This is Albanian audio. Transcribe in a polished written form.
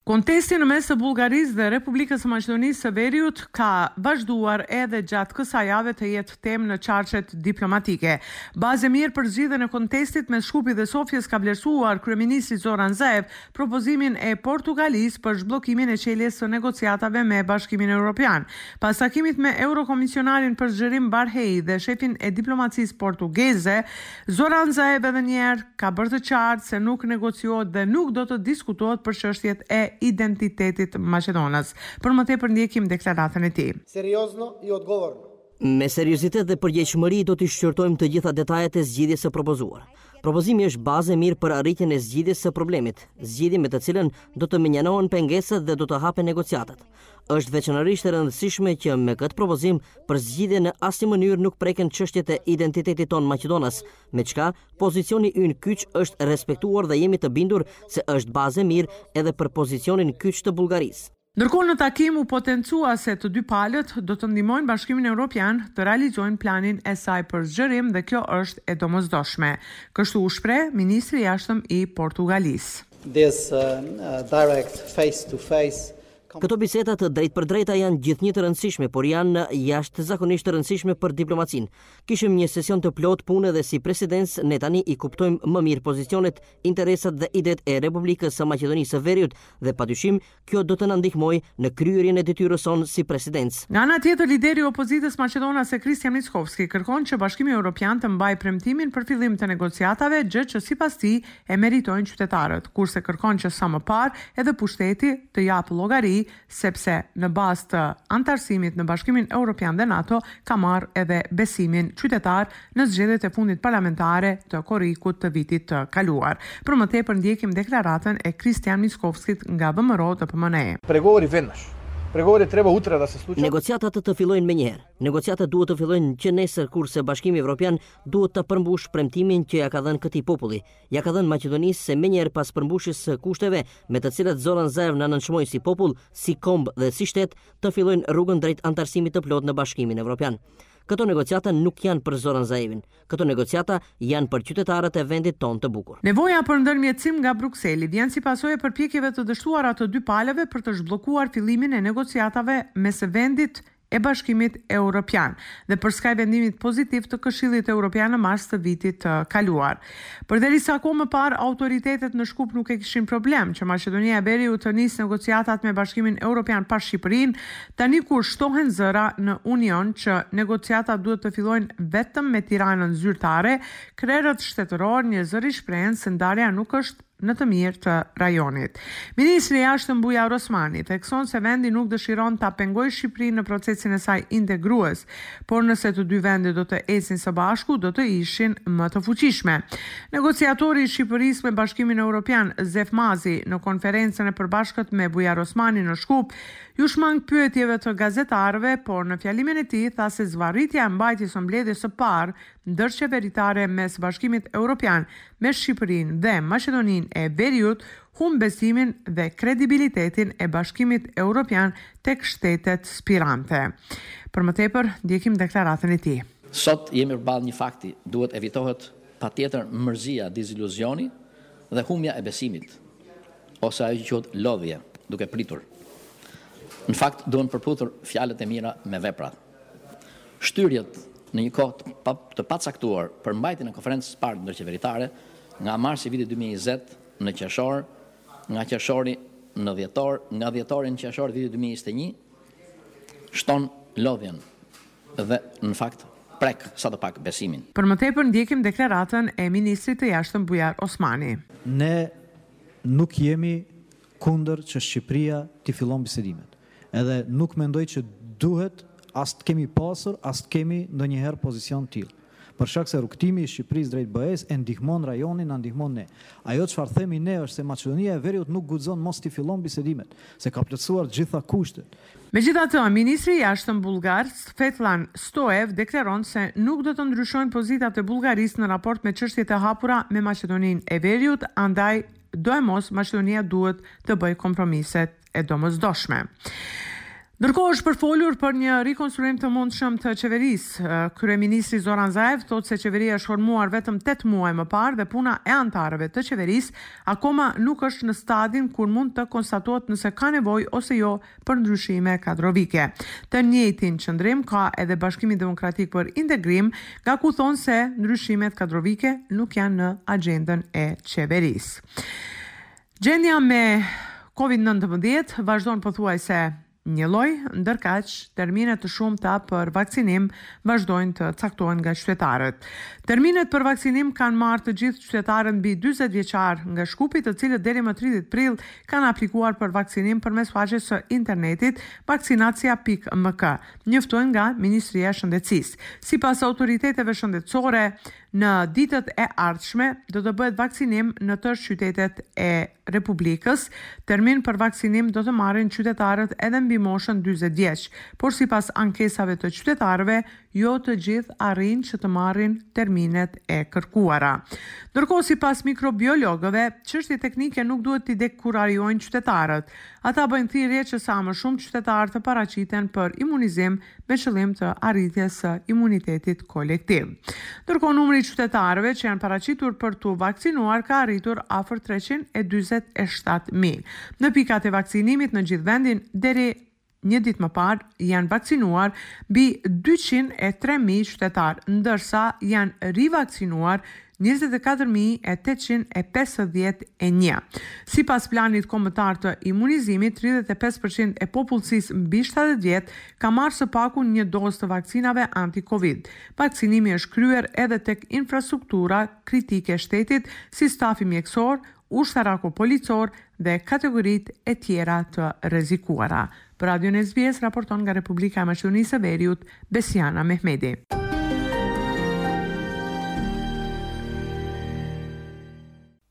Kontesti në mes të Bullgarisë dhe Republikës së Maqedonisë së Veriut ka vazhduar edhe gjatë kësaj jave të jetë temë në qarqet diplomatike. Bazë e mirë për zgjidhjen e kontestit mes Shkupit dhe Sofjes ka vlerësuar kryeministri Zoran Zaev propozimin e Portugalisë për zhbllokimin e çeljes së negociatave me Bashkimin Evropian. Pas takimit me Eurokomisionarin për zgjerim Barhei dhe shefin e diplomacisë portugeze, Zoran Zaev edhe një herë ka bërë të qartë se nuk negociohet dhe nuk do të diskutohet për çështjet e identitetit Maqedonës. Për më tepër ndjekim deklaratën e tij. Seriozno I odgovorno. Me seriozitet dhe përgjegjësi do të shqyrtojmë të gjitha detajet e zgjidhjes së propozuar. Propozimi është bazë e mirë për arritjen e zgjidhjes së problemit, zgjidhje me të cilën do të menjanohen pengesat dhe do të hapen negociatat. Është veçanërisht e rëndësishme që me këtë propozim për zgjidhje në asnjë mënyrë nuk preken çështjet e identitetit tonë Maqedonas, me çka pozicioni ynë kyç është respektuar dhe jemi të bindur se është bazë e mirë edhe për pozicionin kyç të Bullgarisë. Ndërkohë në takim u potencua se të dy palët do të ndihmojnë Bashkimin Evropian të realizojnë planin e saj për zgjerim dhe kjo është e domosdoshme. Kështu u shpreh ministri I jashtëm I Portugalisë. This direct face to face. Këto biseda të drejt për drejta janë gjithnjë të rëndësishme, por janë jashtëzakonisht të rëndësishme për diplomacinë. Kishim një sesion të plot pune dhe si presidencë ne tani I kuptojmë më mirë pozicionet, interesat dhe idetë e Republikës së Maqedonisë së Veriut dhe padyshim kjo do të na ndihmojë në kryerjen e detyrës sonë si presidencë. Nga ana tjetër, lideri I opozitës maqedonase Kristian Mickovski kërkon që Bashkimi Evropian të mbajë premtimin për fillim të negociatave, gjë që sipas tij e meritojnë qytetarët, kurse kërkon që sa më parë edhe pushteti të japë llogari sepse në bazë të antarësimit në Bashkimin Evropian dhe NATO ka marrë edhe besimin qytetar në zgjedhjet e fundit parlamentare të korrikut të vitit të kaluar. Për më tepër ndjekim deklaratën e Kristian Mickovskit nga VMRO të PMNE. Pregovori vendash. Pregovori treba utra da se slučaj. Negociatat të fillojnë menjëherë. Negociatat duhet të fillojnë që nesër, kurse Bashkimi Evropian duhet të përmbush premtimin që ja ka dhënë këtij populli. Ja ka dhënë Maqedonisë se menjëherë pas përmbushjes së kushteve me të cilat Zoran Zaev na nënçmoi si popull, si komb dhe si shtet, të fillojnë rrugën drejt antarësimit të plot në Bashkimin Evropian. Këto negociata nuk janë për Zoran Zaevin. Këto negociata janë për qytetarët e vendit tonë të bukur. Nevoja për ndërmjetësim nga Brukseli vjen si pasojë përpjekjeve të dështuara të dy palëve për të zhbllokuar fillimin e negociatave mes vendit e Bashkimit Evropian dhe për skaj vendimit pozitiv të Këshillit Evropian në mars të vitit të kaluar. Përderisa kohë më parë autoritetet në Shkup nuk e kishin problem që Maqedonia e Veriut të nisë negociatat me Bashkimin Evropian pa Shqipërinë, tani kur shtohen zëra në Union që negociatat duhet të fillojnë vetëm me Tiranën zyrtare, krerët shtetëror njëzëri shprehen se ndarja nuk është në të mirë të rajonit. Ministri I jashtëm Bujar Osmani thekson se vendi nuk dëshiron ta pengojë Shqipërinë në procesin e saj integrues, por nëse të dy vendet do të ecin së bashku, do të ishin më të fuqishme. Negociatori I Shqipërisë me Bashkimin Evropian Zef Mazi në konferencën e përbashkët me Bujar Osmani në Shkup ju shmang pyetjeve të gazetarëve, por në fjalimin e tij tha se zvarritja e mbajtjes së mbledhjes së parë ndërqeveritare mes Bashkimit Evropian me Shqipërinë dhe Maqedoninë e Veriut humb besimin dhe kredibilitetin e Bashkimit Evropian tek shtetet spirante. Për më tepër, ndjekim deklaratën e tij. Sot jemi përballë një fakti, duhet evitohet patjetër mërzia, deziluzioni dhe humbja e besimit, ose ajo që quhet lodhje, duke pritur. Në fakt, duhen përputhur fjalët e mira me veprat. Shtyrjet në një kohë të pacaktuar për mbajtjen e konferencës së parë ndërqeveritare nga marsi I vitit 2020 në qershor, nga qershori në dhjetor, nga dhjetori në qershor vitit 2021 shton lodhjen dhe në fakt prek sa të pak besimin. Për më tepër ndjekim deklaratën e ministrit të jashtëm Bujar Osmani. Ne nuk jemi kundër që Shqipëria t'i fillon bisedimet. Edhe nuk mendoj që duhet as të kemi pasur, as të kemi ndonjëherë pozicion tillë. Për shkak se rrugtimi I Shqipërisë drejt BE-s e ndihmon rajonin, na ndihmon ne. Ajo çfarë themi ne është se Maqedonia e Veriut nuk guxon mos t'i fillon bisedimet, se ka plotësuar të gjitha kushtet. Megjithatë, ministri I jashtëm bullgar Svetlan Stoev deklaron se nuk do të ndryshojnë pozitat e Bullgarisë në raport me çështjet e hapura me Maqedoninë e Veriut, andaj do e mos Maqedonia duhet të bëjë kompromiset e domosdoshme. Ndërkohë është përfolur për një rikonstruim të mundshëm të qeverisë. Kryeministri Zoran Zaev thotë se qeveria është formuar vetëm 8 muaj më parë dhe puna e anëtarëve të qeverisë akoma nuk është në stadin kur mund të konstatohet nëse ka nevojë ose jo për ndryshime kadrovike. Të njëjtin qëndrim ka edhe Bashkimi Demokratik për Integrim, nga ku thonë se ndryshimet kadrovike nuk janë në agjendën e qeverisë. Gjendja me COVID-19 vazhdon pothuajse një lloj, ndërkaq terminet të shumta për vaksinim vazhdojnë të caktohen nga qytetarët. Terminet për vaksinim kanë marrë të gjithë qytetarët mbi 40 vjeçar nga Shkupi, të cilët deri më 30 prill kanë aplikuar për vaksinim përmes faqes së internetit vaksinacia.mk, njoftuar nga Ministria e Shëndetësisë. Sipas autoriteteve shëndetësore, në ditët e ardhshme do të bëhet vaksinim në të qytetet e Republikës. Termin për vaksinim do të marrin qytetarët edhe mbi moshën 40 vjeç, por sipas ankesave të qytetarëve, jo të gjithë arrin që të marrin terminet e kërkuara. Ndërkohë, sipas mikrobiologëve, çështjet teknike nuk duhet t'i dekurajojnë qytetarët. Ata bëjnë thirrje që sa më shumë qytetarë të paraqiten për imunizim me qëllim të arritjes së imunitetit kolektiv. Ndërkohë, numri i qytetarëve që janë paraqitur për t'u vaksinuar ka arritur afër 347.000. Në pikat e vaksinimit në gjithë vendin, deri një ditë më parë janë vaksinuar mbi 203.000 qytetarë, ndërsa janë rivaksinuar 24.851. Sipas planit kombëtar të imunizimit, 35% e popullsisë mbi 70 vjet ka marrë së paku një dozë të vaksinave anti-Covid. Vaksinimi është kryer edhe tek infrastruktura kritike e shtetit, si stafi mjekësor, ushtaraku policor dhe kategoritë e tjera të rrezikuara. Për Radion SBS raporton nga Republika e Maqedonisë së Veriut, Besiana Mehmeti.